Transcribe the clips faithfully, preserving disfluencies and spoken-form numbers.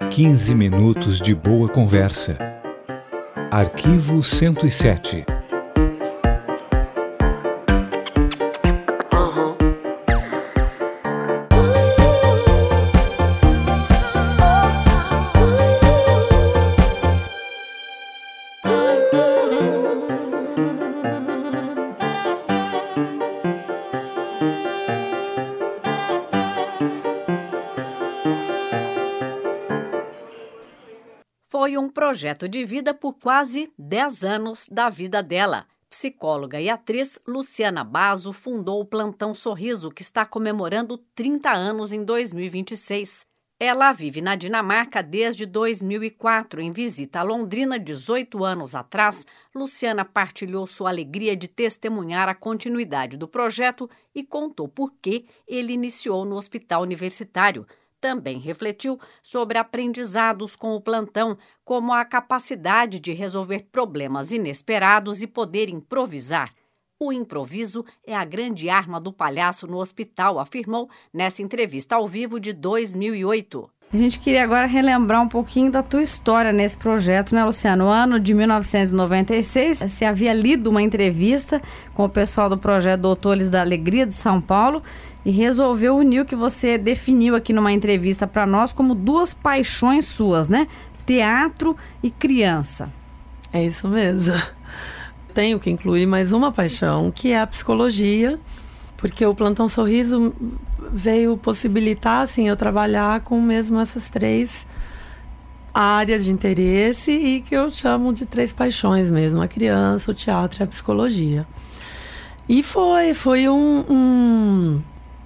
quinze minutos de boa conversa. Arquivo cento e sete. Foi um projeto de vida por quase dez anos da vida dela. Psicóloga e atriz Luciana Basso fundou o Plantão Sorriso, que está comemorando trinta anos em dois mil e vinte e seis. Ela vive na Dinamarca desde dois mil e quatro. Em visita a Londrina, dezoito anos atrás, Luciana partilhou sua alegria de testemunhar a continuidade do projeto e contou por que ele iniciou no Hospital Universitário. Também refletiu sobre aprendizados com o plantão, como a capacidade de resolver problemas inesperados e poder improvisar. O improviso é a grande arma do palhaço no hospital, afirmou nessa entrevista ao vivo de dois mil e oito. A gente queria agora relembrar um pouquinho da tua história nesse projeto, né, Luciano? No ano de mil novecentos e noventa e seis, você havia lido uma entrevista com o pessoal do projeto Doutores da Alegria de São Paulo e resolveu unir o que você definiu aqui numa entrevista para nós como duas paixões suas, né? Teatro e criança. É isso mesmo. Tenho que incluir mais uma paixão, que é a psicologia, porque o Plantão Sorriso veio possibilitar, assim, eu trabalhar com mesmo essas três áreas de interesse e que eu chamo de três paixões mesmo, a criança, o teatro e a psicologia. E foi, foi um... um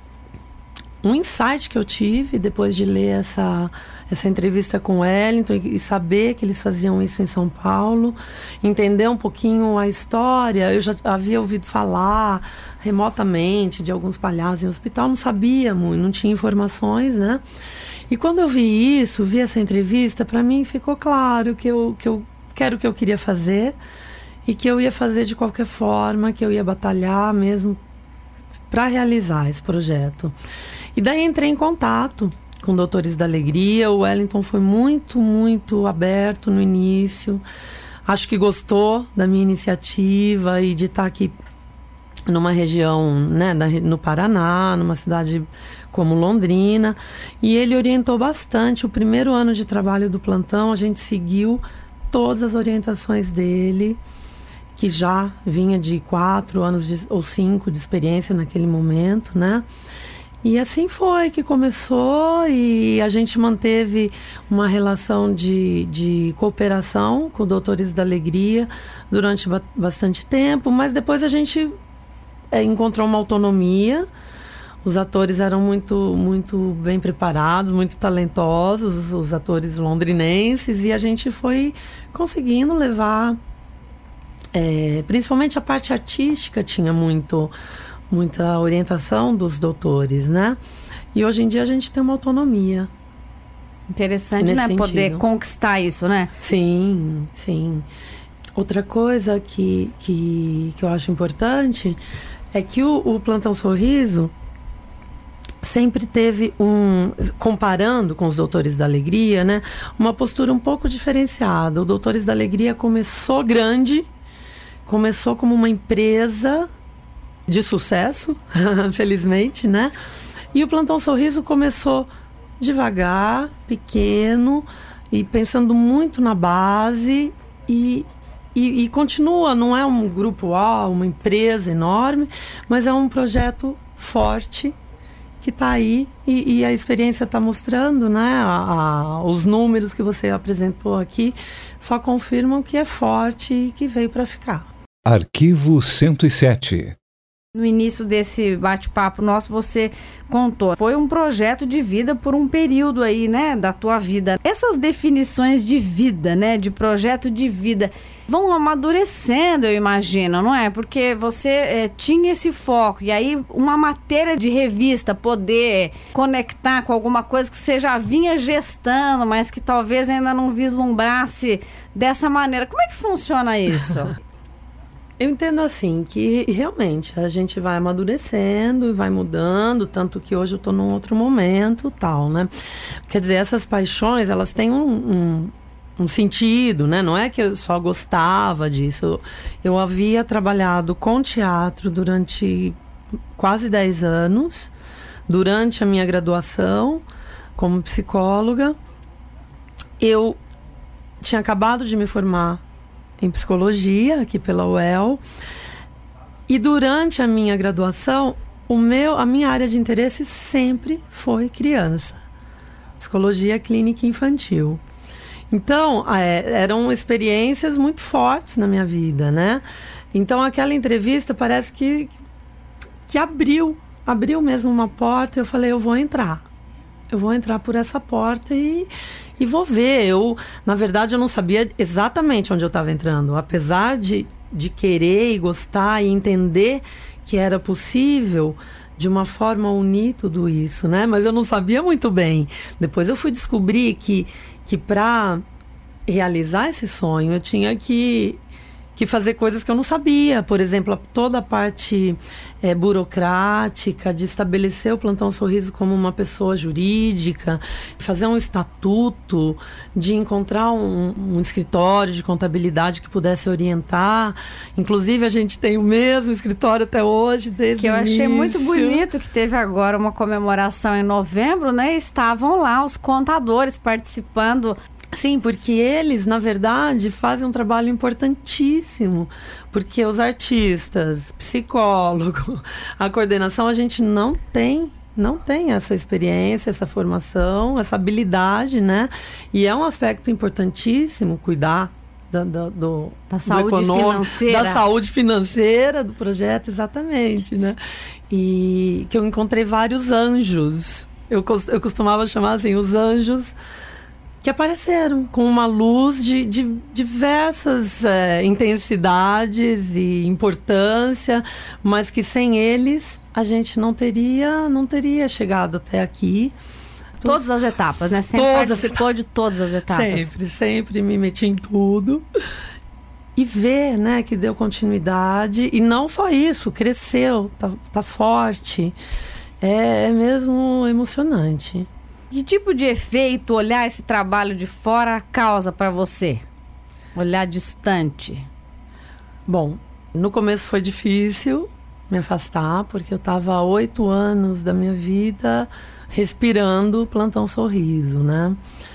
Um insight que eu tive depois de ler essa, essa entrevista com o Wellington e, e saber que eles faziam isso em São Paulo, entender um pouquinho a história. Eu já havia ouvido falar remotamente de alguns palhaços em hospital, não sabia muito, não tinha informações, né? E quando eu vi isso, vi essa entrevista, para mim ficou claro que eu, que eu quero o que eu queria fazer e que eu ia fazer de qualquer forma, que eu ia batalhar mesmo para realizar esse projeto. E daí entrei em contato com Doutores da Alegria. O Wellington foi muito, muito aberto no início. Acho que gostou da minha iniciativa e de estar aqui numa região, né, no Paraná, numa cidade como Londrina. E ele orientou bastante. O primeiro ano de trabalho do plantão, a gente seguiu todas as orientações dele, que já vinha de quatro anos de, ou cinco de experiência naquele momento, né? E assim foi que começou e a gente manteve uma relação de, de cooperação com Doutores da Alegria durante ba- bastante tempo, mas depois a gente é, encontrou uma autonomia. Os atores eram muito, muito bem preparados, muito talentosos, os atores londrinenses, e a gente foi conseguindo levar... É, principalmente a parte artística tinha muito, muita orientação dos doutores, né? E hoje em dia a gente tem uma autonomia. Interessante, né? Sentido. Poder conquistar isso, né? Sim, sim. Outra coisa que, que, que eu acho importante é que o, o Plantão Sorriso sempre teve um, comparando com os Doutores da Alegria, né? Uma postura um pouco diferenciada. O Doutores da Alegria começou grande, começou como uma empresa de sucesso, felizmente, né? E o Plantão Sorriso começou devagar, pequeno, e pensando muito na base, e, e, e continua, não é um grupo A, uma empresa enorme, mas é um projeto forte que está aí, e, e a experiência está mostrando, né? A, a, os números que você apresentou aqui só confirmam que é forte e que veio para ficar. Arquivo cento e sete. No início desse bate-papo nosso, você contou, foi um projeto de vida por um período aí, né, da tua vida. Essas definições de vida, né, de projeto de vida, vão amadurecendo, eu imagino, não é? Porque você é, tinha esse foco, e aí uma matéria de revista poder conectar com alguma coisa que você já vinha gestando, mas que talvez ainda não vislumbrasse dessa maneira. Como é que funciona isso? Eu entendo assim, que realmente a gente vai amadurecendo e vai mudando, tanto que hoje eu tô num outro momento, tal, né? Quer dizer, essas paixões, elas têm um, um, um sentido, né? Não é que eu só gostava disso. Eu, eu havia trabalhado com teatro durante quase dez anos, durante a minha graduação como psicóloga. Eu tinha acabado de me formar em psicologia, aqui pela U E L. E durante a minha graduação, o meu, a minha área de interesse sempre foi criança. Psicologia clínica infantil. Então, é, eram experiências muito fortes na minha vida, né? Então, aquela entrevista parece que, que abriu, abriu mesmo uma porta. Eu falei, eu vou entrar. Eu vou entrar por essa porta e... E vou ver. Eu, na verdade, eu não sabia exatamente onde eu estava entrando. Apesar de, de querer e gostar e entender que era possível, de uma forma, unir tudo isso, né? Mas eu não sabia muito bem. Depois eu fui descobrir que, que para realizar esse sonho, eu tinha que... que fazer coisas que eu não sabia. Por exemplo, toda a parte é, burocrática, de estabelecer o Plantão Sorriso como uma pessoa jurídica, fazer um estatuto, de encontrar um, um escritório de contabilidade que pudesse orientar. Inclusive, a gente tem o mesmo escritório até hoje, desde que eu o achei início. muito bonito, que teve agora uma comemoração em novembro, né? Estavam lá os contadores participando. Sim, porque eles, na verdade, fazem um trabalho importantíssimo. Porque os artistas, psicólogo, a coordenação, a gente não tem, não tem essa experiência, essa formação, essa habilidade, né? E é um aspecto importantíssimo cuidar da, da, do, da saúde do econômico, financeira. Da saúde financeira do projeto, exatamente, né? E que eu encontrei vários anjos. Eu, eu costumava chamar assim, os anjos... que apareceram com uma luz de, de diversas é, intensidades e importância, mas que sem eles a gente não teria, não teria chegado até aqui. Todas as etapas, né? Sempre todas participou de todas as etapas. Sempre, sempre me meti em tudo. E ver, né, que deu continuidade. E não só isso, cresceu, tá, tá forte. É, é mesmo emocionante. Que tipo de efeito olhar esse trabalho de fora causa para você? Olhar distante. Bom, no começo foi difícil me afastar, porque eu estava há oito anos da minha vida respirando Plantão Sorriso, né?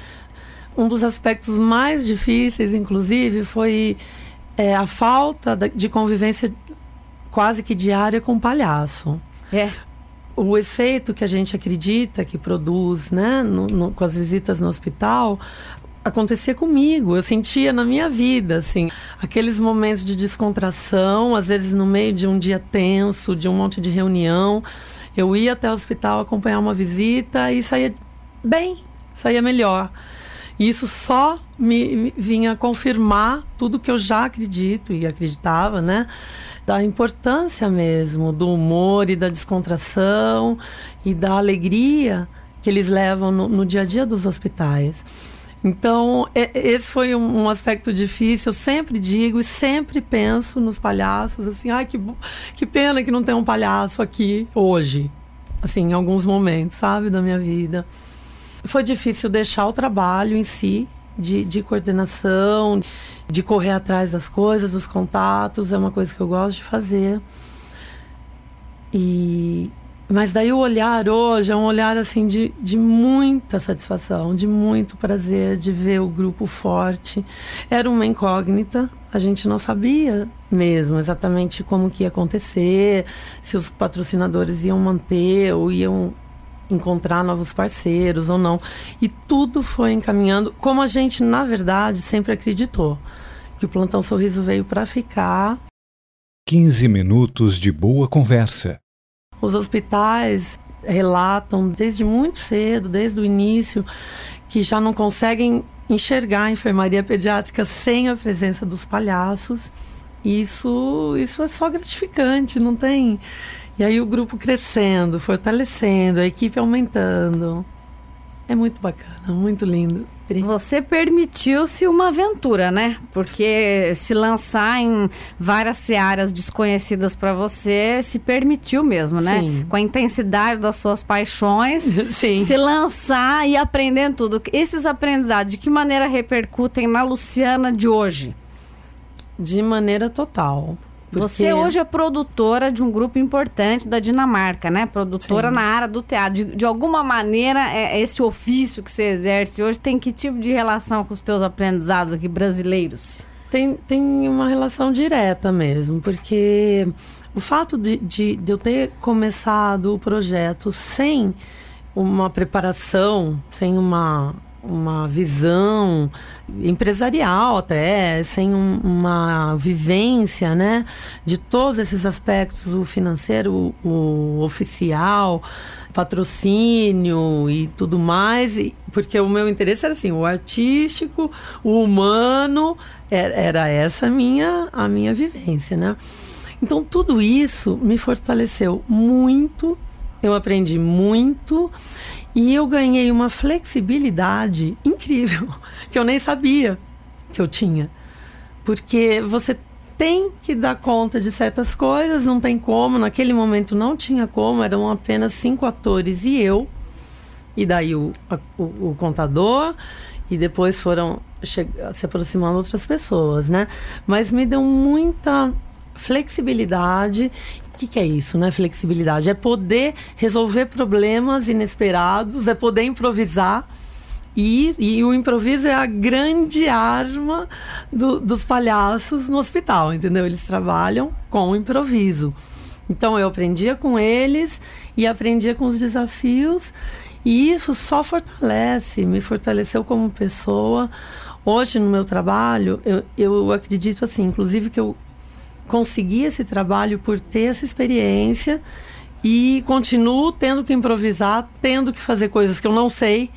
Um dos aspectos mais difíceis, inclusive, foi é, a falta de convivência quase que diária com o palhaço. É. O efeito que a gente acredita que produz, né, no, no, com as visitas no hospital, acontecia comigo. Eu sentia na minha vida, assim, aqueles momentos de descontração, às vezes no meio de um dia tenso, de um monte de reunião. Eu ia até o hospital acompanhar uma visita e saía bem, saía melhor. E isso só me, me vinha confirmar tudo que eu já acredito e acreditava, né? Da importância mesmo do humor e da descontração e da alegria que eles levam no, no dia a dia dos hospitais. Então, é, esse foi um, um aspecto difícil. Eu sempre digo e sempre penso nos palhaços, assim, ai, que, que pena que não tem um palhaço aqui hoje, assim, em alguns momentos, sabe, da minha vida. Foi difícil deixar o trabalho em si, de, de coordenação, de correr atrás das coisas, dos contatos, é uma coisa que eu gosto de fazer. E... Mas daí o olhar hoje é um olhar assim de, de muita satisfação, de muito prazer, de ver o grupo forte. Era uma incógnita, a gente não sabia mesmo exatamente como que ia acontecer, se os patrocinadores iam manter ou iam encontrar novos parceiros ou não. E tudo foi encaminhando, como a gente, na verdade, sempre acreditou, que o Plantão Sorriso veio para ficar. quinze minutos de boa conversa. Os hospitais relatam desde muito cedo, desde o início, que já não conseguem enxergar a enfermaria pediátrica sem a presença dos palhaços. Isso, isso é só gratificante, não tem... E aí o grupo crescendo, fortalecendo, a equipe aumentando. É muito bacana, muito lindo. Você permitiu-se uma aventura, né? Porque se lançar em várias searas desconhecidas para você, se permitiu mesmo, né? Sim. Com a intensidade das suas paixões, Sim. se lançar e aprendendo tudo. Esses aprendizados, de que maneira repercutem na Luciana de hoje? De maneira total. Porque... Você hoje é produtora de um grupo importante da Dinamarca, né? Produtora Sim. na área do teatro. De, de alguma maneira, é, esse ofício que você exerce hoje tem que tipo de relação com os teus aprendizados aqui brasileiros? Tem, tem uma relação direta mesmo, porque o fato de, de, de eu ter começado o projeto sem uma preparação, sem uma... uma visão empresarial até, sem um, uma vivência, né, de todos esses aspectos, o financeiro, o, o oficial, patrocínio e tudo mais, e, porque o meu interesse era assim, o artístico, o humano, era, era essa a minha, a minha vivência, né? Então tudo isso me fortaleceu muito, eu aprendi muito. E eu ganhei uma flexibilidade incrível, que eu nem sabia que eu tinha. Porque você tem que dar conta de certas coisas, não tem como. Naquele momento não tinha como, eram apenas cinco atores e eu. E daí o, a, o, o contador, e depois foram che- se aproximando outras pessoas, né? Mas me deu muita flexibilidade. O que, que é isso, né? Flexibilidade. É poder resolver problemas inesperados, é poder improvisar. E, e o improviso é a grande arma do, dos palhaços no hospital, entendeu? Eles trabalham com o improviso. Então, eu aprendia com eles e aprendia com os desafios. E isso só fortalece, me fortaleceu como pessoa. Hoje, no meu trabalho, eu, eu acredito assim, inclusive que eu consegui esse trabalho por ter essa experiência e continuo tendo que improvisar, tendo que fazer coisas que eu não sei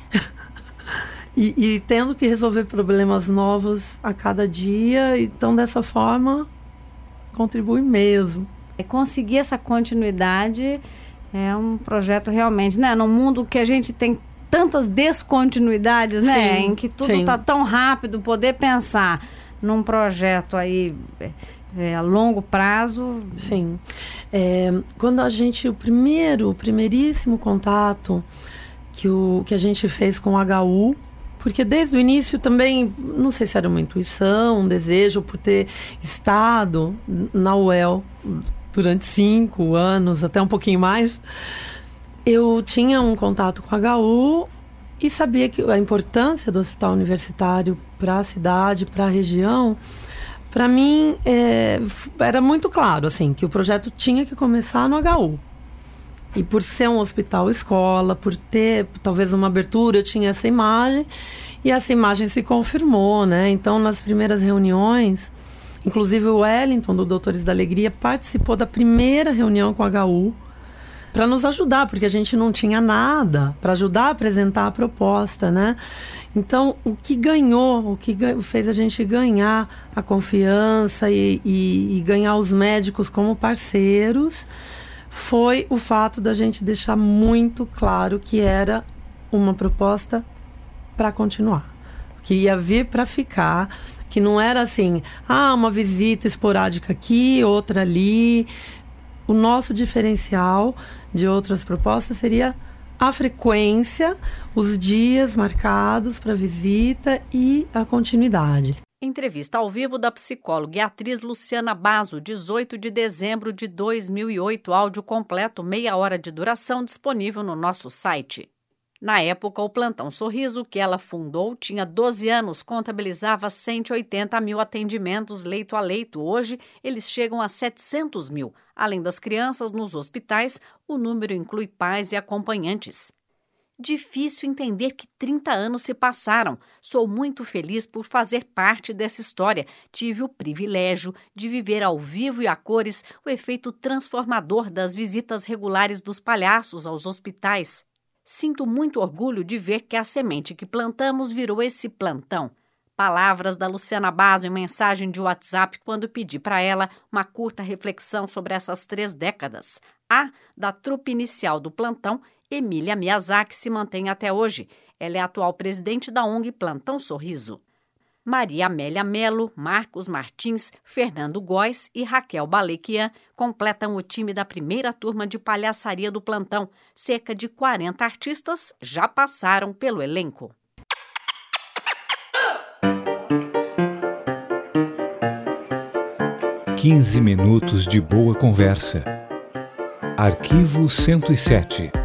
e, e tendo que resolver problemas novos a cada dia. Então, dessa forma, contribui mesmo. E conseguir essa continuidade é um projeto realmente, né? Num mundo que a gente tem tantas descontinuidades, né? Sim, em que tudo sim. está tão rápido, poder pensar num projeto aí... É, a longo prazo. Sim. É, quando a gente, o primeiro, o primeiríssimo contato que, o, que a gente fez com o H U, porque desde o início também, não sei se era uma intuição, um desejo por ter estado na U E L durante cinco anos, até um pouquinho mais, eu tinha um contato com o H U e sabia que a importância do hospital universitário para a cidade, para a região. Para mim, é, era muito claro, assim, que o projeto tinha que começar no H U. E por ser um hospital-escola, por ter talvez uma abertura, eu tinha essa imagem, e essa imagem se confirmou, né? Então, nas primeiras reuniões, inclusive o Wellington, do Doutores da Alegria, participou da primeira reunião com o H U, para nos ajudar, porque a gente não tinha nada para ajudar a apresentar a proposta, né? Então, o que ganhou, o que fez a gente ganhar a confiança e, e, e ganhar os médicos como parceiros foi o fato da gente deixar muito claro que era uma proposta para continuar, que ia vir para ficar, que não era assim, ah, uma visita esporádica aqui, outra ali. O nosso diferencial de outras propostas seria a frequência, os dias marcados para visita e a continuidade. Entrevista ao vivo da psicóloga e atriz Luciana Basso, dezoito de dezembro de dois mil e oito, áudio completo, meia hora de duração, disponível no nosso site. Na época, o Plantão Sorriso, que ela fundou, tinha doze anos, contabilizava cento e oitenta mil atendimentos leito a leito. Hoje, eles chegam a setecentos mil. Além das crianças nos hospitais, o número inclui pais e acompanhantes. Difícil entender que trinta anos se passaram. Sou muito feliz por fazer parte dessa história. Tive o privilégio de viver ao vivo e a cores o efeito transformador das visitas regulares dos palhaços aos hospitais. Sinto muito orgulho de ver que a semente que plantamos virou esse plantão. Palavras da Luciana Basso em mensagem de WhatsApp quando pedi para ela uma curta reflexão sobre essas três décadas. A da trupe inicial do plantão, Emília Miyazaki, se mantém até hoje. Ela é a atual presidente da O N G Plantão Sorriso. Maria Amélia Melo, Marcos Martins, Fernando Góes e Raquel Balequian completam o time da primeira turma de palhaçaria do plantão. Cerca de quarenta artistas já passaram pelo elenco. quinze minutos de boa conversa. Arquivo cento e sete.